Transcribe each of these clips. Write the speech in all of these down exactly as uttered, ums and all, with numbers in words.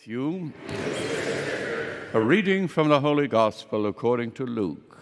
with you. A reading from the Holy Gospel according to Luke.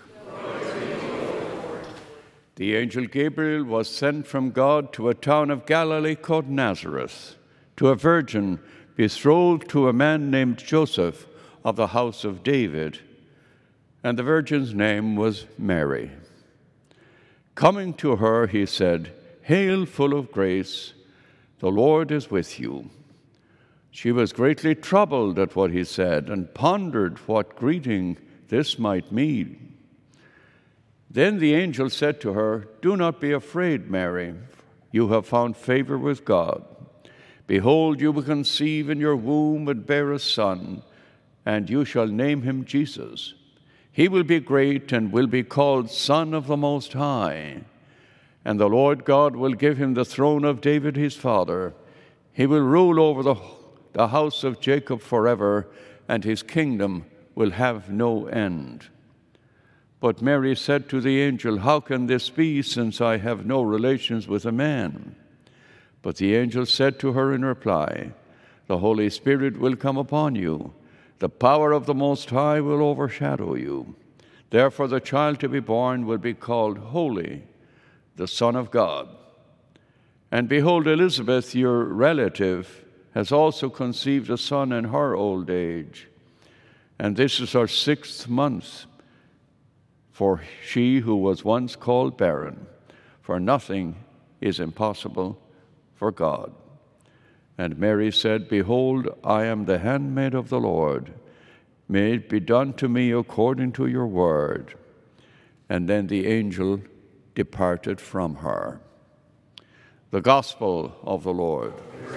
The angel Gabriel was sent from God to a town of Galilee called Nazareth, to a virgin betrothed to a man named Joseph of the house of David, and the virgin's name was Mary. Coming to her, he said, "Hail, full of grace, the Lord is with you." She was greatly troubled at what he said and pondered what greeting this might mean. Then the angel said to her, "Do not be afraid, Mary. You have found favor with God. Behold, you will conceive in your womb and bear a son, and you shall name him Jesus. He will be great and will be called Son of the Most High. And the Lord God will give him the throne of David his father. He will rule over the, the house of Jacob forever, and his kingdom will have no end." But Mary said to the angel, "How can this be, since I have no relations with a man?" But the angel said to her in reply, "The Holy Spirit will come upon you. The power of the Most High will overshadow you. Therefore the child to be born will be called Holy, the Son of God. And behold, Elizabeth, your relative, has also conceived a son in her old age. And this is her sixth month for she who was once called barren, for nothing is impossible for God." And Mary said, "Behold, I am the handmaid of the Lord. May it be done to me according to your word." And then the angel departed from her. The Gospel of the Lord.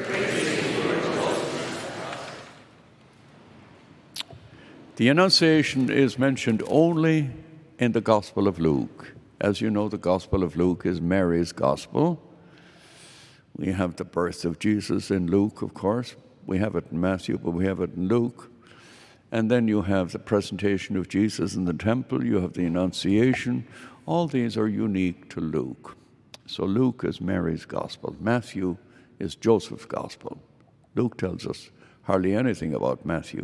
The Annunciation is mentioned only in the Gospel of Luke. As you know, the Gospel of Luke is Mary's Gospel. We have the birth of Jesus in Luke, of course. We have it in Matthew, but we have it in Luke. And then you have the presentation of Jesus in the temple. You have the Annunciation. All these are unique to Luke. So Luke is Mary's Gospel. Matthew is Joseph's Gospel. Luke tells us hardly anything about Matthew.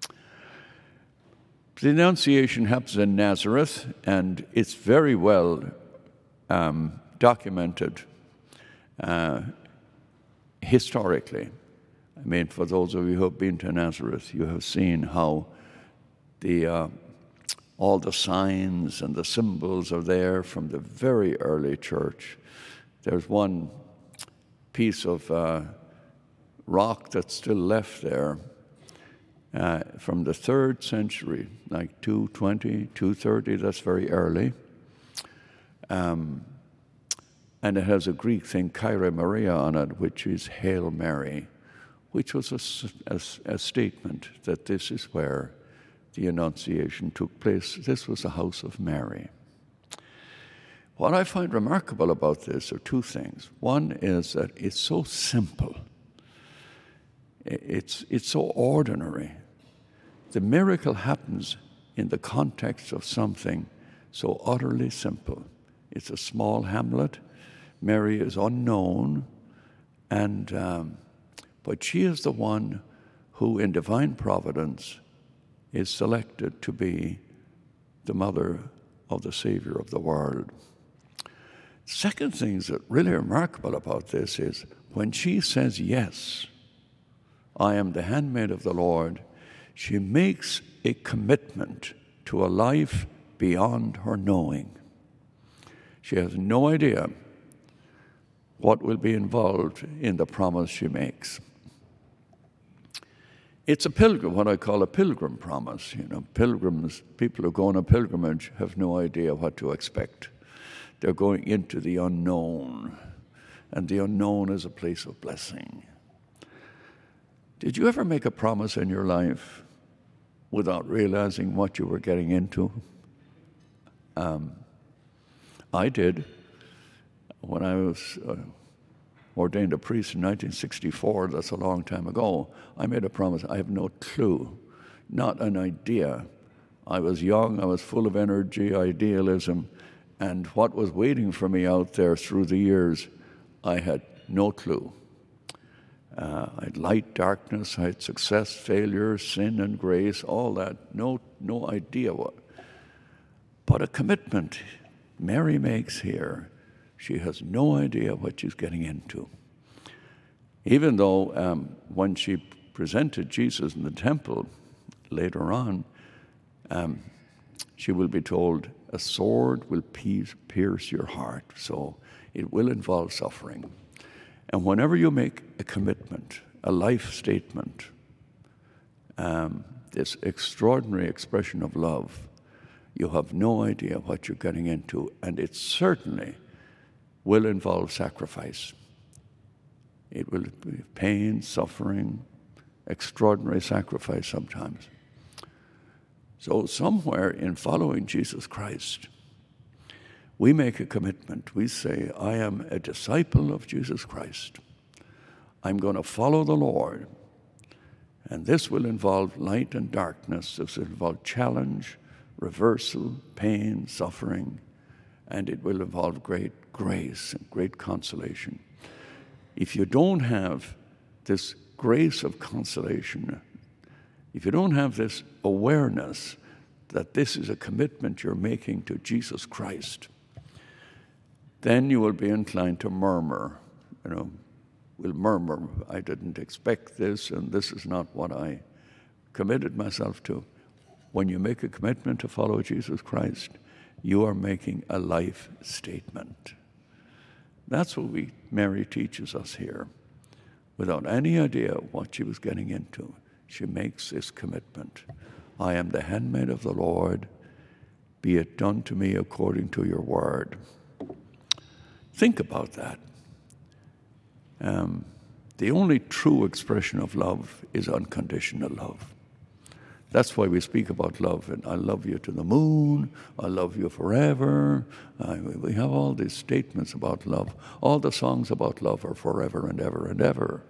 The Annunciation happens in Nazareth, and it's very well um, documented uh, historically. I mean, for those of you who have been to Nazareth, you have seen how the uh, all the signs and the symbols are there from the very early church. There's one piece of uh, rock that's still left there uh, from the third century, like two twenty, two thirty, that's very early. Um, and it has a Greek thing, Kyrie Maria, on it, which is Hail Mary, which was a, a, a statement that this is where the Annunciation took place. This was the house of Mary. What I find remarkable about this are two things. One is that it's so simple. It's, it's so ordinary. The miracle happens in the context of something so utterly simple. It's a small hamlet. Mary is unknown, and um, but she is the one who, in divine providence, is selected to be the mother of the Savior of the world. Second thing that's really remarkable about this is when she says, "Yes, I am the handmaid of the Lord," she makes a commitment to a life beyond her knowing. She has no idea what will be involved in the promise she makes. It's a pilgrim, what I call a pilgrim promise. You know, pilgrims, people who go on a pilgrimage have no idea what to expect. They're going into the unknown, and the unknown is a place of blessing. Did you ever make a promise in your life without realizing what you were getting into? Um, I did. When I was uh, ordained a priest in nineteen sixty-four, that's a long time ago, I made a promise. I have no clue, not an idea. I was young, I was full of energy, idealism, and what was waiting for me out there through the years, I had no clue. Uh, I had light, darkness, I had success, failure, sin and grace, all that. No, no idea what. But a commitment Mary makes here, she has no idea what she's getting into. Even though um, when she presented Jesus in the temple later on, um, she will be told, a sword will pierce your heart. So it will involve suffering. And whenever you make a commitment, a life statement, um, this extraordinary expression of love, you have no idea what you're getting into, and it certainly will involve sacrifice. It will be pain, suffering, extraordinary sacrifice sometimes. So somewhere in following Jesus Christ, we make a commitment. We say, I am a disciple of Jesus Christ. I'm going to follow the Lord. And this will involve light and darkness. This will involve challenge, reversal, pain, suffering, and it will involve great grace and great consolation. If you don't have this grace of consolation, if you don't have this awareness that this is a commitment you're making to Jesus Christ, then you will be inclined to murmur. You know, will murmur, I didn't expect this, and this is not what I committed myself to. When you make a commitment to follow Jesus Christ, you are making a life statement. That's what we, Mary teaches us here. Without any idea what she was getting into, she makes this commitment. I am the handmaid of the Lord. Be it done to me according to your word. Think about that. Um, the only true expression of love is unconditional love. That's why we speak about love. And I love you to the moon. I love you forever. Uh, we have all these statements about love. All the songs about love are forever and ever and ever.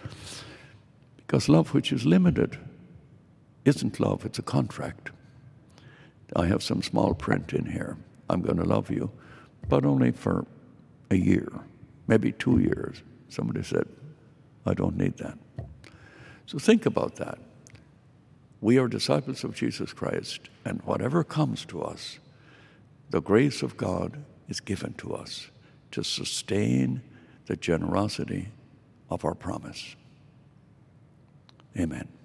Because love which is limited isn't love, it's a contract. I have some small print in here. I'm going to love you, but only for a year, maybe two years. Somebody said, I don't need that. So think about that. We are disciples of Jesus Christ, and whatever comes to us, the grace of God is given to us to sustain the generosity of our promise. Amen.